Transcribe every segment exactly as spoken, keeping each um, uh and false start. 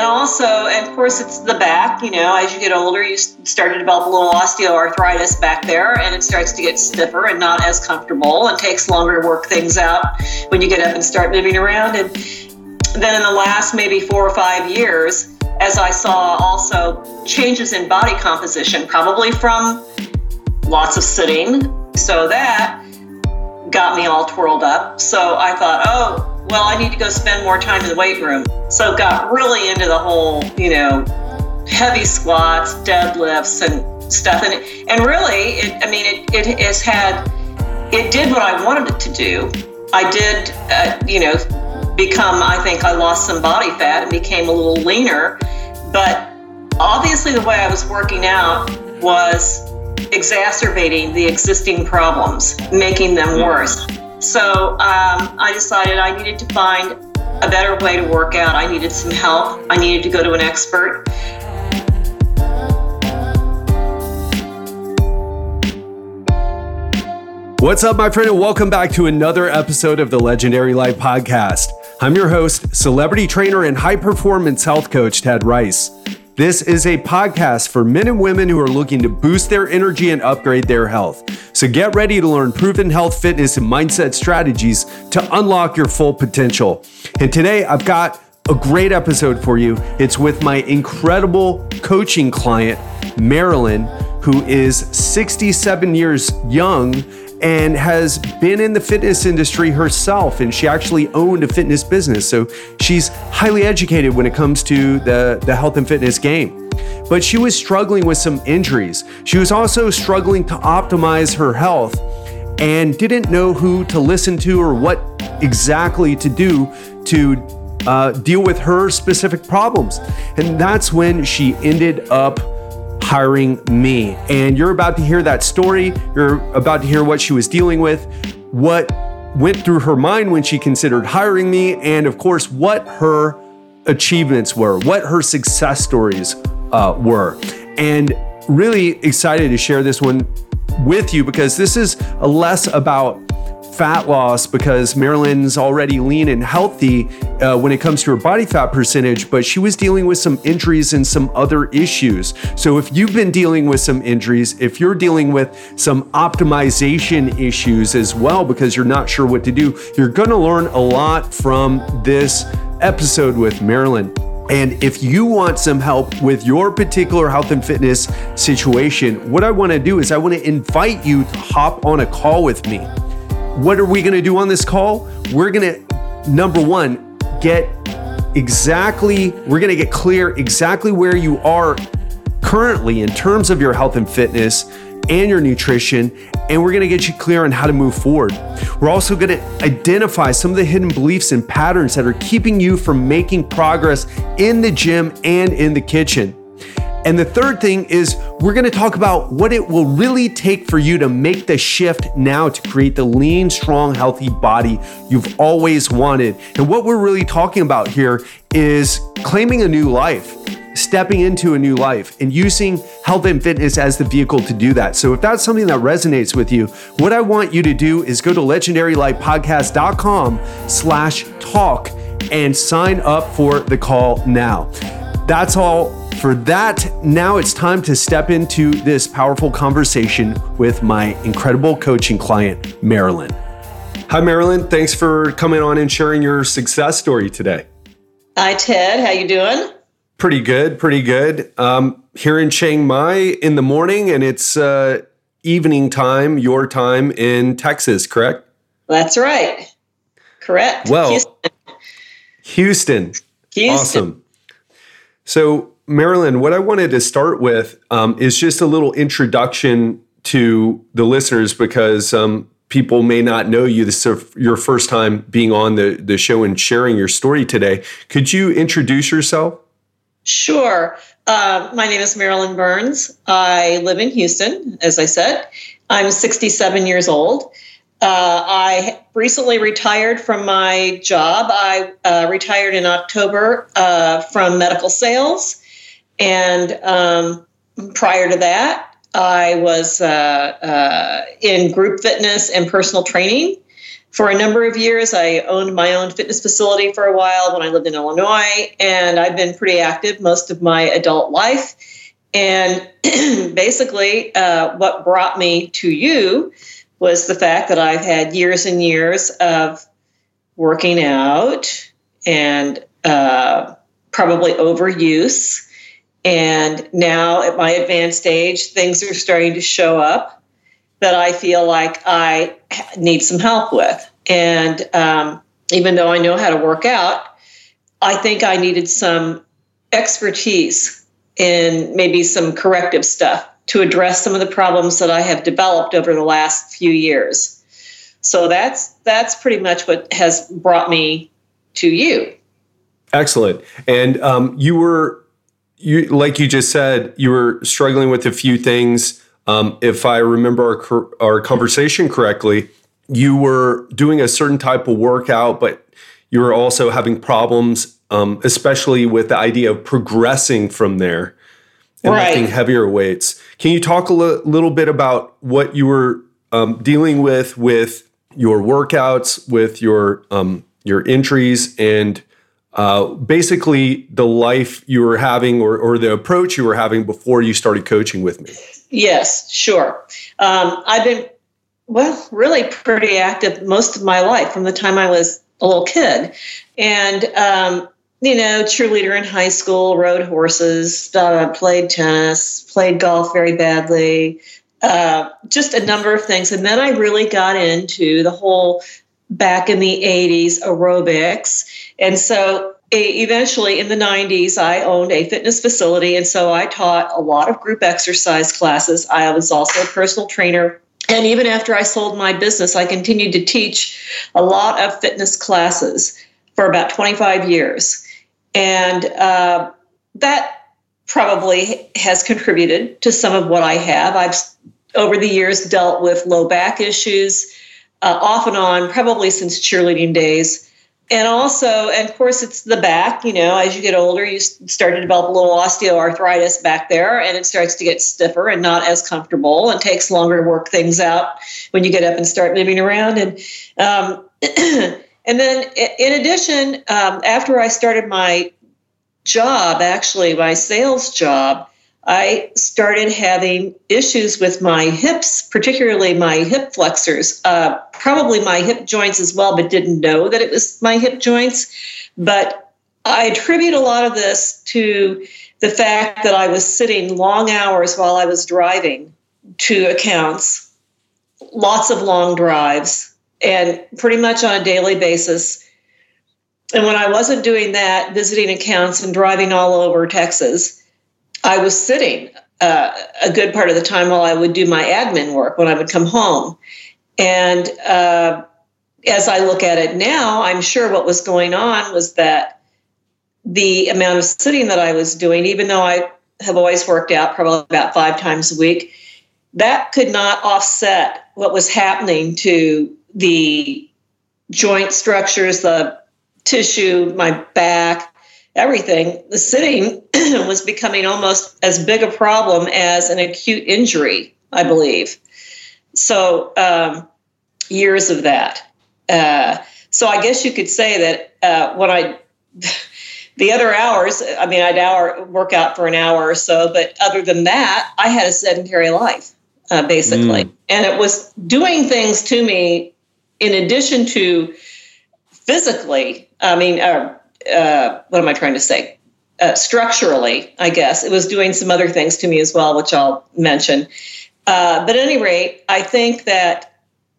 also, and of course, it's the back. You know, as you get older, you start to develop a little osteoarthritis back there, and it starts to get stiffer and not as comfortable, and takes longer to work things out when you get up and start moving around. And then in the last maybe four or five years, as I saw also changes in body composition, probably from lots of sitting, so that got me all twirled up. So I thought, oh, well, I need to go spend more time in the weight room. So got really into the whole, you know, heavy squats, deadlifts and stuff. And and really, it, I mean, it, it has had, it did what I wanted it to do. I did, uh, you know, become, I think I lost some body fat and became a little leaner. But obviously the way I was working out was exacerbating the existing problems, making them worse. So um, I decided I needed to find a better way to work out. I needed some help. I needed to go to an expert. What's up, my friend, and welcome back to another episode of the Legendary Life Podcast. I'm your host, celebrity trainer and high performance health coach, Ted Rice. This is a podcast for men and women who are looking to boost their energy and upgrade their health. So get ready to learn proven health, fitness, and mindset strategies to unlock your full potential. And today I've got a great episode for you. It's with my incredible coaching client, Marilyn, who is sixty-seven years young and has been in the fitness industry herself, and she actually owned a fitness business. So she's highly educated when it comes to the, the health and fitness game. But she was struggling with some injuries. She was also struggling to optimize her health and didn't know who to listen to or what exactly to do to uh, deal with her specific problems. And that's when she ended up hiring me. And you're about to hear that story. You're about to hear what she was dealing with, what went through her mind when she considered hiring me, and of course, what her achievements were, what her success stories uh, were. And really excited to share this one with you because this is less about fat loss, because Marilyn's already lean and healthy uh, when it comes to her body fat percentage, but she was dealing with some injuries and some other issues. So if you've been dealing with some injuries, if you're dealing with some optimization issues as well, because you're not sure what to do, you're gonna learn a lot from this episode with Marilyn. And if you want some help with your particular health and fitness situation, what I wanna do is I wanna invite you to hop on a call with me. What are we going to do on this call? We're going to, number one, get exactly, we're going to get clear exactly where you are currently in terms of your health and fitness and your nutrition, and we're going to get you clear on how to move forward. We're also going to identify some of the hidden beliefs and patterns that are keeping you from making progress in the gym and in the kitchen. And the third thing is we're going to talk about what it will really take for you to make the shift now to create the lean, strong, healthy body you've always wanted. And what we're really talking about here is claiming a new life, stepping into a new life, and using health and fitness as the vehicle to do that. So if that's something that resonates with you, what I want you to do is go to legendary life podcast dot com slash talk and sign up for the call now. That's all for that. Now it's time to step into this powerful conversation with my incredible coaching client, Marilyn. Hi, Marilyn. Thanks for coming on and sharing your success story today. Hi, Ted. How you doing? Pretty good, pretty good. Um, here in Chiang Mai in the morning, and it's uh, evening time, your time in Texas, correct? That's right. Correct. Well, Houston. Houston. Houston. Awesome. So, Marilyn, what I wanted to start with um, is just a little introduction to the listeners, because um, people may not know you. This is your first time being on the, the show and sharing your story today. Could you introduce yourself? Sure. Uh, my name is Marilyn Burns. I live in Houston, as I said. I'm sixty-seven years old. Uh, I recently retired from my job. I uh, retired in October uh, from medical sales. And um, prior to that, I was uh, uh, in group fitness and personal training. For a number of years, I owned my own fitness facility for a while when I lived in Illinois, and I've been pretty active most of my adult life. And basically, uh, what brought me to you was the fact that I've had years and years of working out and uh, probably overuse. And now at my advanced age, things are starting to show up that I feel like I need some help with. And um, even though I know how to work out, I think I needed some expertise in maybe some corrective stuff to address some of the problems that I have developed over the last few years. So that's that's pretty much what has brought me to you. Excellent. And um, you were, you like you just said, you were struggling with a few things. Um, if I remember our, our conversation correctly, you were doing a certain type of workout, but you were also having problems, um, especially with the idea of progressing from there and right. lifting heavier weights. Can you talk a l- little bit about what you were um, dealing with with your workouts, with your um, your injuries, and uh, basically the life you were having or, or the approach you were having before you started coaching with me? Yes, sure. Um, I've been, well, really pretty active most of my life from the time I was a little kid. And, um, you know, cheerleader in high school, rode horses, uh, played tennis, played golf very badly, uh, just a number of things. And then I really got into the whole back in the eighties aerobics. And so eventually in the nineties, I owned a fitness facility. And so I taught a lot of group exercise classes. I was also a personal trainer. And even after I sold my business, I continued to teach a lot of fitness classes for about twenty-five years. And uh, that probably has contributed to some of what I have. I've, over the years, dealt with low back issues, uh, off and on, probably since cheerleading days. And also, and of course, it's the back. You know, as you get older, you start to develop a little osteoarthritis back there, and it starts to get stiffer and not as comfortable, and takes longer to work things out when you get up and start moving around. And um, and then, in addition, um, after I started my job, actually my sales job, I started having issues with my hips, particularly my hip flexors, uh, probably my hip joints as well, but didn't know that it was my hip joints. But I attribute a lot of this to the fact that I was sitting long hours while I was driving to accounts, lots of long drives, and pretty much on a daily basis. And when I wasn't doing that, visiting accounts and driving all over Texas, I was sitting uh, a good part of the time while I would do my admin work when I would come home. And uh, as I look at it now, I'm sure what was going on was that the amount of sitting that I was doing, even though I have always worked out probably about five times a week, that could not offset what was happening to the joint structures, the tissue, my back, everything. The sitting was becoming almost as big a problem as an acute injury, I believe. So um, years of that. Uh, so I guess you could say that uh, when I, the other hours, I mean, I'd hour work out for an hour or so, but other than that, I had a sedentary life, uh, basically. Mm. And it was doing things to me in addition to physically, I mean, uh, uh, what am I trying to say? Uh, structurally, I guess. It was doing some other things to me as well, which I'll mention. Uh, but at any rate, I think that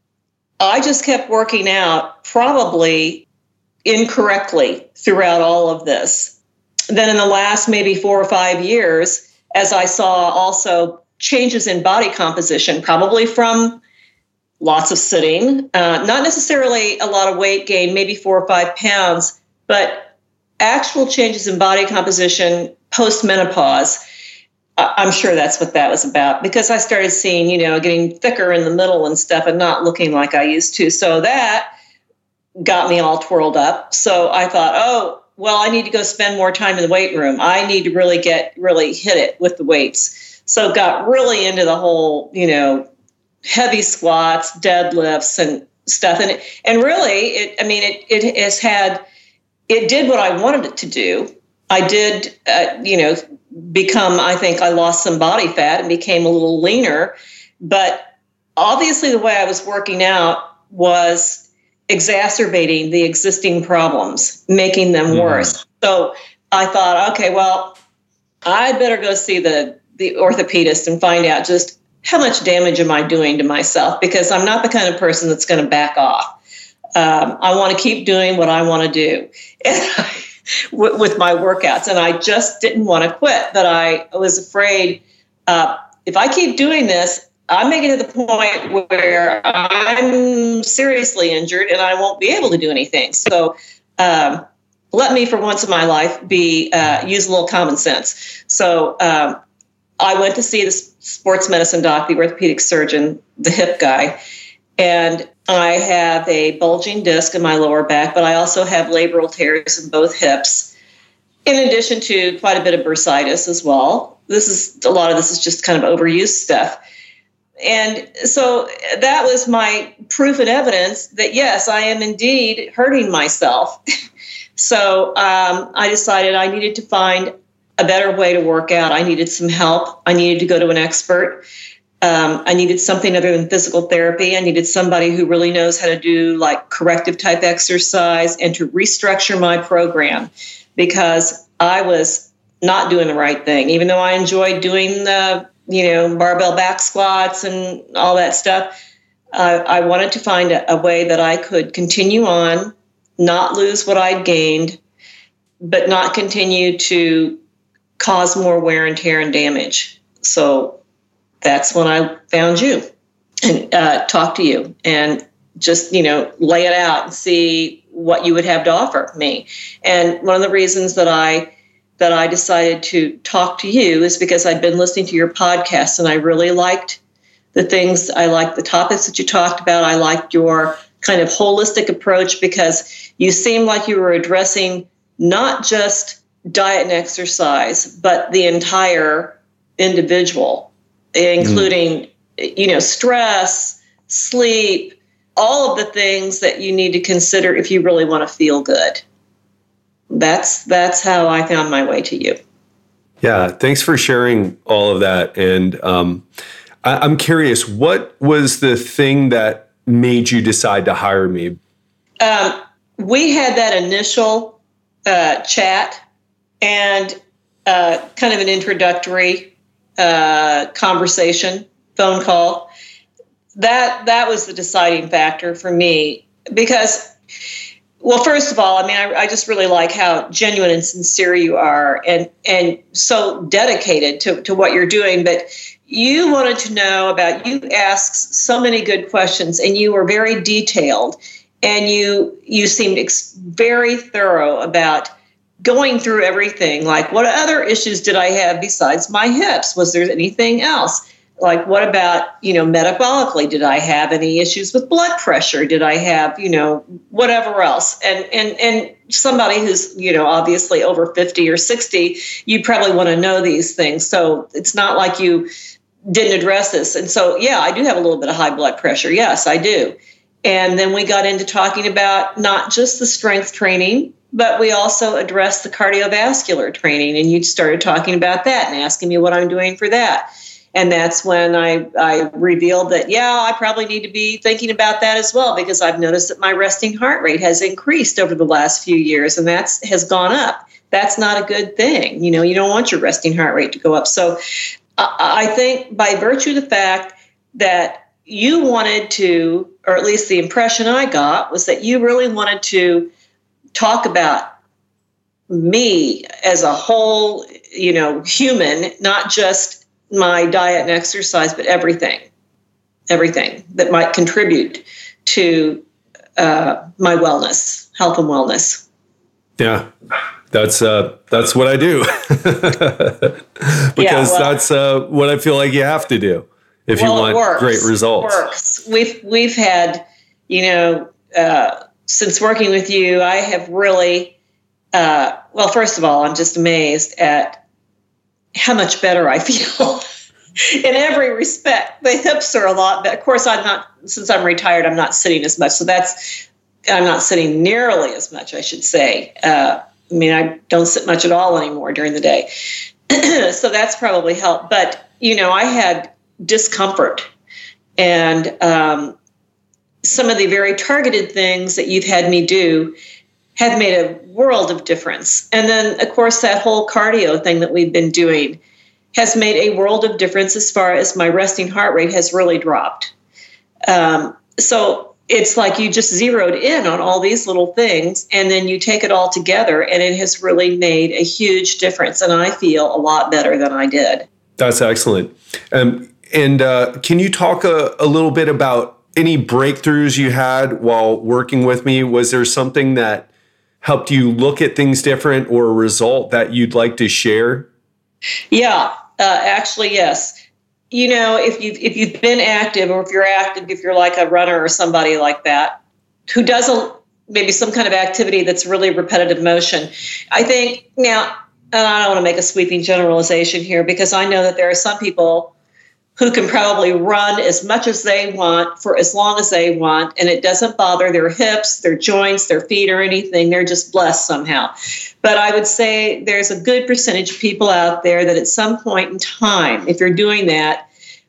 I just kept working out probably incorrectly throughout all of this. Then in the last maybe four or five years, as I saw also changes in body composition, probably from lots of sitting, uh, not necessarily a lot of weight gain, maybe four or five pounds, but actual changes in body composition post-menopause. I'm sure that's what that was about, because I started seeing, you know, getting thicker in the middle and stuff and not looking like I used to. So that got me all twirled up. So I thought, oh, well, I need to go spend more time in the weight room. I need to really get, really hit it with the weights. So got really into the whole, you know, heavy squats, deadlifts, and stuff. And it, and really, it, I mean, it, it has had, it did what I wanted it to do. I did, uh, you know, become, I think I lost some body fat and became a little leaner. But obviously the way I was working out was exacerbating the existing problems, making them mm. worse. So I thought, okay, well, I'd better go see the, the orthopedist and find out just how much damage am I doing to myself, because I'm not the kind of person that's going to back off. Um, I want to keep doing what I want to do with, with my workouts. And I just didn't want to quit, but I was afraid uh, if I keep doing this, I'm making it to the point where I'm seriously injured and I won't be able to do anything. So um, let me, for once in my life, be uh, use a little common sense. So um, I went to see the sports medicine doc, the orthopedic surgeon, the hip guy, and I have a bulging disc in my lower back, but I also have labral tears in both hips, in addition to quite a bit of bursitis as well. This is a lot of this is just kind of overused stuff. And so that was my proof and evidence that, yes, I am indeed hurting myself. So um, I decided I needed to find a better way to work out. I needed some help. I needed to go to an expert. Um, I needed something other than physical therapy. I needed somebody who really knows how to do like corrective type exercise and to restructure my program, because I was not doing the right thing. Even though I enjoyed doing the, you know, barbell back squats and all that stuff, uh, I wanted to find a, a way that I could continue on, not lose what I'd gained, but not continue to cause more wear and tear and damage. So that's when I found you and uh, talked to you and just, you know, lay it out and see what you would have to offer me. And one of the reasons that I that I decided to talk to you is because I'd been listening to your podcast and I really liked the things, I liked the topics that you talked about. I liked your kind of holistic approach because you seemed like you were addressing not just diet and exercise, but the entire individual, including, mm. you know, stress, sleep, all of the things that you need to consider if you really want to feel good. That's that's how I found my way to you. Yeah, thanks for sharing all of that. And um, I, I'm curious, what was the thing that made you decide to hire me? Um, we had that initial uh, chat and uh, kind of an introductory uh, conversation, phone call. That that was the deciding factor for me because, well, first of all, I mean, I, I just really like how genuine and sincere you are and and so dedicated to, to what you're doing. But you wanted to know about, you asked so many good questions and you were very detailed and you you seemed ex- very thorough about going through everything. Like, what other issues did I have besides my hips? Was there anything else? Like, what about, you know, metabolically? Did I have any issues with blood pressure? Did I have, you know, whatever else? And and and somebody who's, you know, obviously over fifty or sixty, you probably want to know these things. So it's not like you didn't address this. And so, yeah, I do have a little bit of high blood pressure. Yes, I do. And then we got into talking about not just the strength training, but we also addressed the cardiovascular training. And you started talking about that and asking me what I'm doing for that. And that's when I, I revealed that, yeah, I probably need to be thinking about that as well, because I've noticed that my resting heart rate has increased over the last few years, and that's has gone up. That's not a good thing. You know, you don't want your resting heart rate to go up. So I, I think by virtue of the fact that you wanted to, or at least the impression I got, was that you really wanted to talk about me as a whole, you know, human, not just my diet and exercise, but everything, everything that might contribute to uh, my wellness, health and wellness. Yeah, that's uh, that's what I do because yeah, well, that's uh, what I feel like you have to do if well, you want great results. It works. We've we've had, you know, uh, since working with you, I have really, uh, well, first of all, I'm just amazed at how much better I feel. in every respect. The hips are a lot better. Of course, I'm not, since I'm retired, I'm not sitting as much. So that's, I'm not sitting nearly as much, I should say. Uh, I mean, I don't sit much at all anymore during the day. So that's probably helped. But, you know, I had discomfort. And um, some of the very targeted things that you've had me do have made a world of difference. And then, of course, that whole cardio thing that we've been doing has made a world of difference as far as my resting heart rate has really dropped. Um, so it's like you just zeroed in on all these little things, and then you take it all together, and it has really made a huge difference. And I feel a lot better than I did. That's excellent. Um, and uh, can you talk a, a little bit about any breakthroughs you had while working with me? Was there something that helped you look at things different, or a result that you'd like to share? Yeah, uh, actually, yes. You know, if you've, if you've been active, or if you're active, if you're like a runner or somebody like that, who does a, maybe some kind of activity that's really repetitive motion, I think now, and I don't want to make a sweeping generalization here, because I know that there are some people who can probably run as much as they want for as long as they want, and it doesn't bother their hips, their joints, their feet, or anything. They're just blessed somehow. But I would say there's a good percentage of people out there that at some point in time, if you're doing that,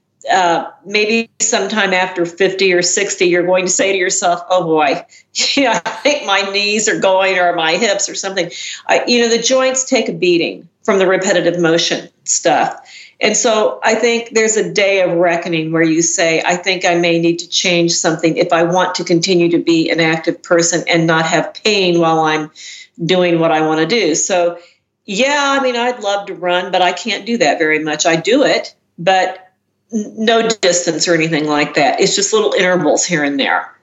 uh, maybe sometime after fifty or sixty, you're going to say to yourself, oh boy, yeah, I think my knees are going, or my hips or something. I, you know, the joints take a beating from the repetitive motion stuff. And so I think there's a day of reckoning where you say, I think I may need to change something if I want to continue to be an active person and not have pain while I'm doing what I want to do. So, yeah, I mean, I'd love to run, but I can't do that very much. I do it, but n- no distance or anything like that. It's just little intervals here and there.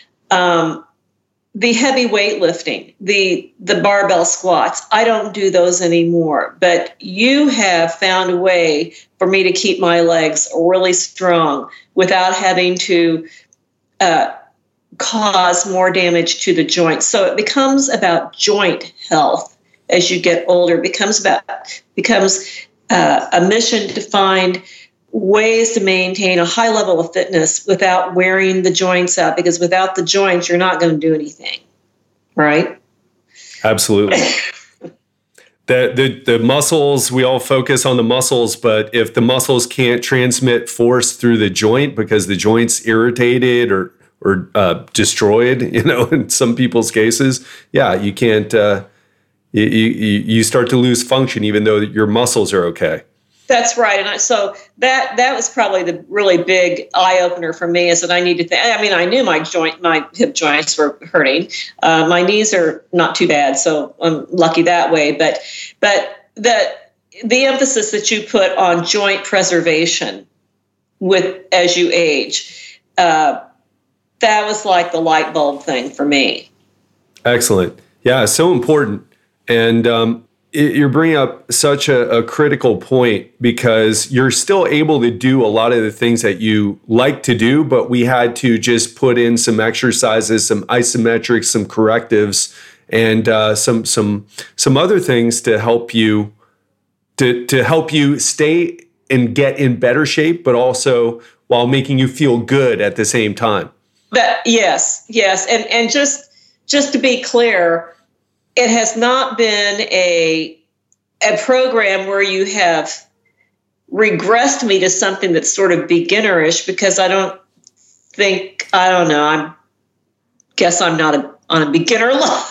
Um, The heavy weightlifting, the the barbell squats, I don't do those anymore. But you have found a way for me to keep my legs really strong without having to uh, cause more damage to the joints. So it becomes about joint health as you get older. It becomes about becomes uh, a mission to find ways to maintain a high level of fitness without wearing the joints out, because without the joints, you're not going to do anything, right? Absolutely. the, the the muscles, we all focus on the muscles, but if the muscles can't transmit force through the joint because the joint's irritated or or uh, destroyed, you know, in some people's cases, yeah, you can't. Uh, you, you you start to lose function, even though your muscles are okay. That's right. And I, so that that was probably the really big eye opener for me, is that I need to think. I mean, I knew my joint, my hip joints were hurting. Uh, my knees are not too bad, so I'm lucky that way. But but the the emphasis that you put on joint preservation with as you age, uh, that was like the light bulb thing for me. Excellent. Yeah, so important. And um, you're bringing up such a, a critical point, because you're still able to do a lot of the things that you like to do, but we had to just put in some exercises, some isometrics, some correctives, and uh, some some some other things to help you to to help you stay and get in better shape, but also while making you feel good at the same time. But yes, yes, and and just just to be clear, it has not been a a program where you have regressed me to something that's sort of beginnerish, because I don't think, I don't know, I guess I'm not a, on a beginner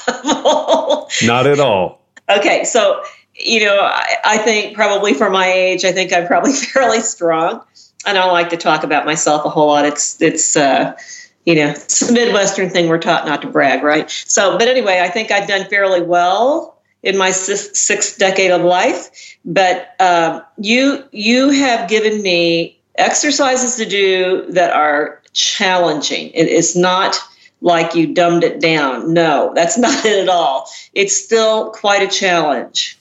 level. Not at all. Okay, so, you know, I, I think probably for my age, I think I'm probably fairly strong. I don't like to talk about myself a whole lot. It's, it's, uh, you know, it's a Midwestern thing. We're taught not to brag, right? So, but anyway, I think I've done fairly well in my sixth, sixth decade of life. But um, you you have given me exercises to do that are challenging. It is not like you dumbed it down. No, that's not it at all. It's still quite a challenge.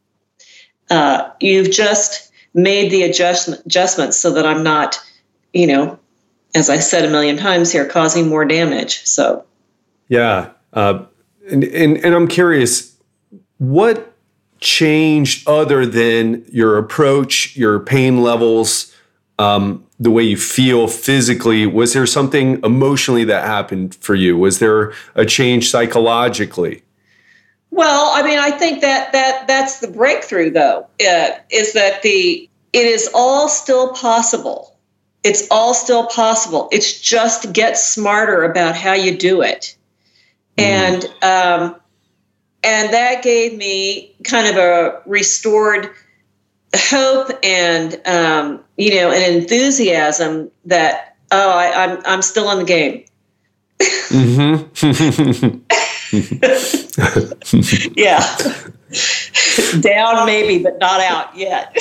Uh, you've just made the adjustment adjustments so that I'm not, you know, as I said a million times here, causing more damage. So, yeah, uh, and, and and I'm curious, what changed other than your approach, your pain levels, um, the way you feel physically. Was there something emotionally that happened for you? Was there a change psychologically? Well, I mean, I think that that that's the breakthrough, though, uh, is that the it is all still possible. It's all still possible. It's just get smarter about how you do it, mm. and um, and that gave me kind of a restored hope and um, you know, an enthusiasm that oh, I, I'm I'm still in the game. Mm-hmm. Yeah. Down maybe, but not out yet.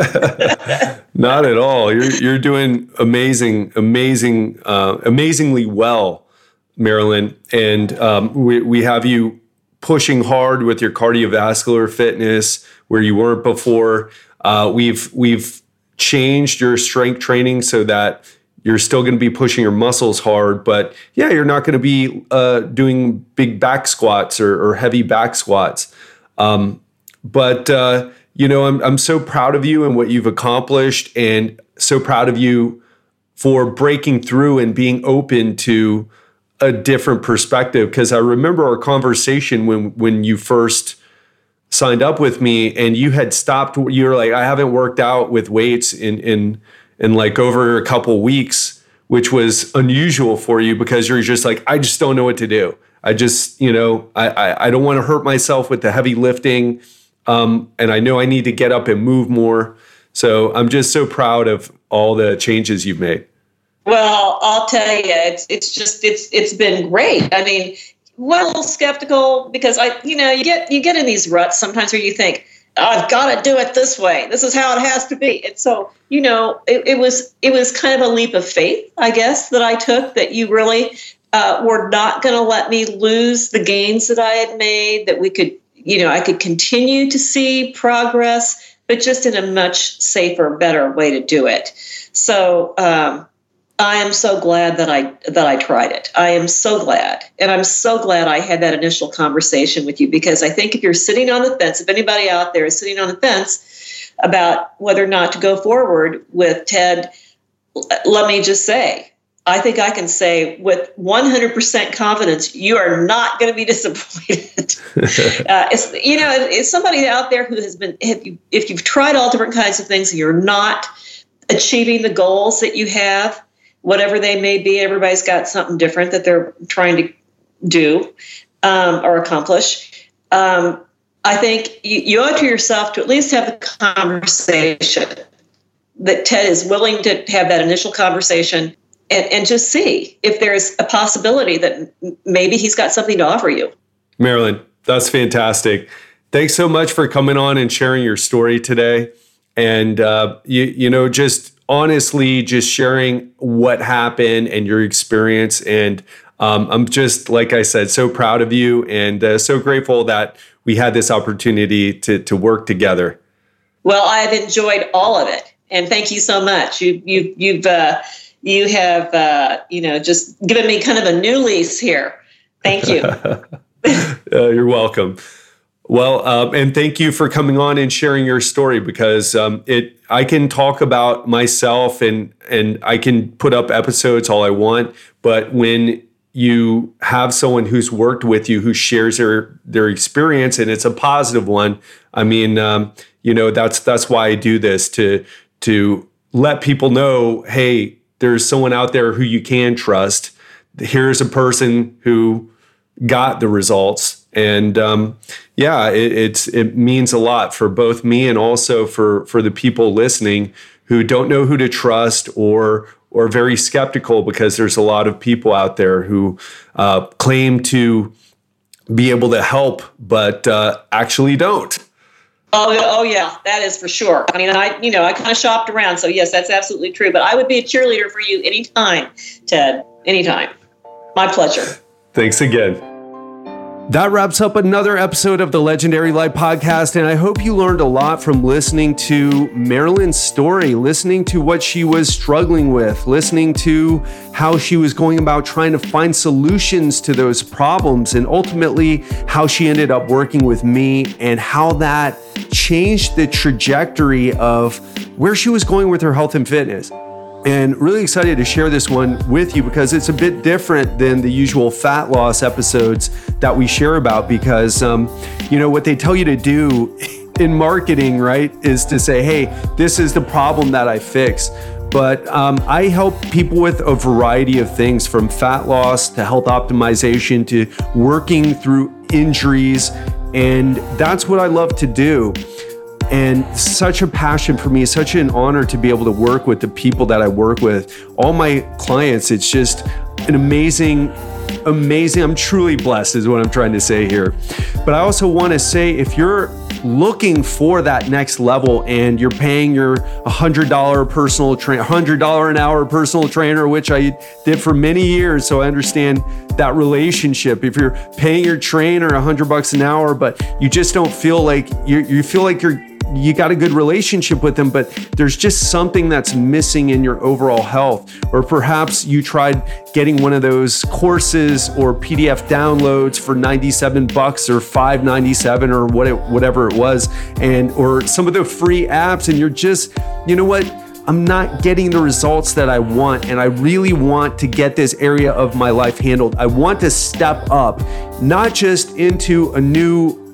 Not at all. You're you're doing amazing, amazing, uh, amazingly well, Marilyn. And um, we we have you pushing hard with your cardiovascular fitness where you weren't before. Uh, we've we've changed your strength training so that you're still going to be pushing your muscles hard, but yeah, you're not going to be uh, doing big back squats or, or heavy back squats. Um, but uh, you know, I'm I'm so proud of you and what you've accomplished, and so proud of you for breaking through and being open to a different perspective. Because I remember our conversation when when you first signed up with me, and you had stopped. You were like, I haven't worked out with weights in in. in like over a couple weeks, which was unusual for you because you're just like, I just don't know what to do. I just, you know, I I, I don't want to hurt myself with the heavy lifting. Um, and I know I need to get up and move more. So I'm just so proud of all the changes you've made. Well, I'll tell you, it's it's just, it's it's been great. I mean, well, a little skeptical because I, you know, you get you get in these ruts sometimes where you think, I've got to do it this way. This is how it has to be. And so, you know, it, it was it was kind of a leap of faith, I guess, that I took, that you really uh, were not going to let me lose the gains that I had made, that we could, you know, I could continue to see progress, but just in a much safer, better way to do it. So um, I am so glad that I that I tried it. I am so glad. And I'm so glad I had that initial conversation with you, because I think if you're sitting on the fence, if anybody out there is sitting on the fence about whether or not to go forward with TED, let me just say, I think I can say with one hundred percent confidence, you are not going to be disappointed. uh, it's, you know, it's somebody out there who has been, if, you, if you've tried all different kinds of things and you're not achieving the goals that you have, whatever they may be, everybody's got something different that they're trying to do um, or accomplish. Um, I think you, you owe it to yourself to at least have the conversation, that Ted is willing to have that initial conversation and, and just see if there's a possibility that maybe he's got something to offer you. Marilyn, that's fantastic. Thanks so much for coming on and sharing your story today. And, uh, you, you know, just honestly, just sharing what happened and your experience. And um, I'm just, like I said, so proud of you, and uh, so grateful that we had this opportunity to to work together. Well, I've enjoyed all of it, and thank you so much. You you you've uh, you have uh, you know just given me kind of a new lease here. Thank you. uh, you're welcome. Well, um, and thank you for coming on and sharing your story, because um, it I can talk about myself and and I can put up episodes all I want, but when you have someone who's worked with you who shares their their experience, and it's a positive one, I mean, um, you know, that's that's why I do this, to to let people know, hey, there's someone out there who you can trust. Here's a person who got the results. And um, yeah, it, it's it means a lot for both me and also for for the people listening who don't know who to trust, or or very skeptical, because there's a lot of people out there who uh, claim to be able to help, but uh, actually don't. Oh, oh yeah, that is for sure. I mean, I you know I kind of shopped around, so yes, that's absolutely true. But I would be a cheerleader for you anytime, Ted. Anytime. My pleasure. Thanks again. That wraps up another episode of the Legendary Life Podcast, and I hope you learned a lot from listening to Marilyn's story, listening to what she was struggling with, listening to how she was going about trying to find solutions to those problems, and ultimately how she ended up working with me, and how that changed the trajectory of where she was going with her health and fitness. And really excited to share this one with you because it's a bit different than the usual fat loss episodes that we share about because, um, you know, what they tell you to do in marketing, right, is to say, hey, this is the problem that I fix. But um, I help people with a variety of things from fat loss to health optimization to working through injuries. And that's what I love to do. And such a passion for me, such an honor to be able to work with the people that I work with. All my clients, it's just an amazing, amazing, I'm truly blessed is what I'm trying to say here. But I also want to say, if you're looking for that next level and you're paying your one hundred dollars personal trainer, one hundred dollars an hour personal trainer, which I did for many years, so I understand that relationship. If you're paying your trainer one hundred bucks an hour, but you just don't feel like you you feel like you're you got a good relationship with them, but there's just something that's missing in your overall health. Or perhaps you tried getting one of those courses or P D F downloads for ninety-seven bucks or five ninety-seven or what it, whatever it was, and or some of the free apps, and you're just, you know what? I'm not getting the results that I want, and I really want to get this area of my life handled. I want to step up, not just into a new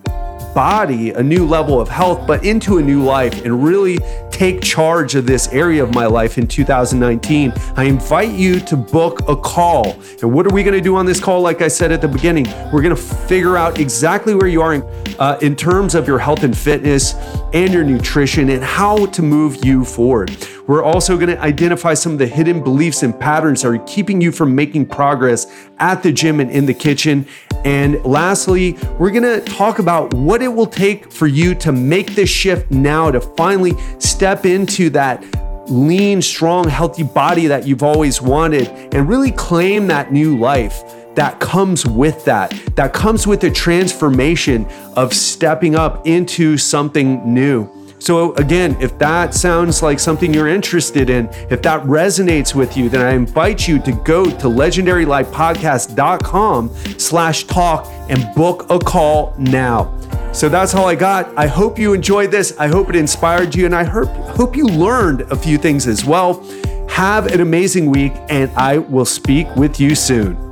body, a new level of health, but into a new life and really take charge of this area of my life in two thousand nineteen. I invite you to book a call. And what are we going to do on this call? Like I said at the beginning, we're going to figure out exactly where you are in, uh, in terms of your health and fitness and your nutrition and how to move you forward. We're also going to identify some of the hidden beliefs and patterns that are keeping you from making progress at the gym and in the kitchen. And lastly, we're going to talk about what it will take for you to make this shift now to finally step into that lean, strong, healthy body that you've always wanted and really claim that new life that comes with that, that comes with the transformation of stepping up into something new. So again, if that sounds like something you're interested in, if that resonates with you, then I invite you to go to legendary life podcast dot com slash talk and book a call now. So that's all I got. I hope you enjoyed this. I hope it inspired you, and I hope, hope you learned a few things as well. Have an amazing week, and I will speak with you soon.